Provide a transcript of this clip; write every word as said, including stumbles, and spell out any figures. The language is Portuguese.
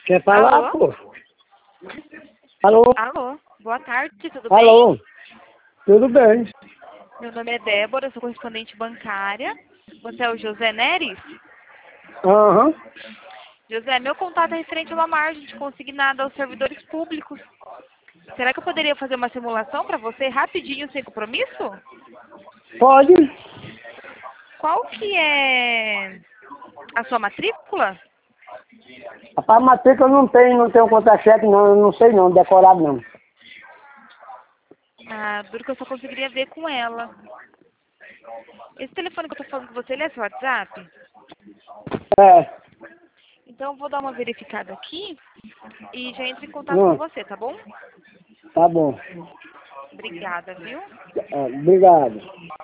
Quer falar, Alô? pô? Alô? Alô, boa tarde, tudo Alô? bem? Tudo bem? Meu nome é Débora, eu sou correspondente bancária. Você é o José Neres? Aham. José, meu contato é referente a uma margem de consignada aos servidores públicos. Será que eu poderia fazer uma simulação para você rapidinho, sem compromisso? Pode? Qual que é a sua matrícula? Rapaz, matrícula não tem, não tem um contra-cheque não, eu não sei não, decorado não. Ah, duro que eu só conseguiria ver com ela. Esse telefone que eu tô falando com você, ele é seu WhatsApp? É. Então eu vou dar uma verificada aqui e já entro em contato com Hum, você, tá bom? tá bom. Obrigada, viu? É, obrigado.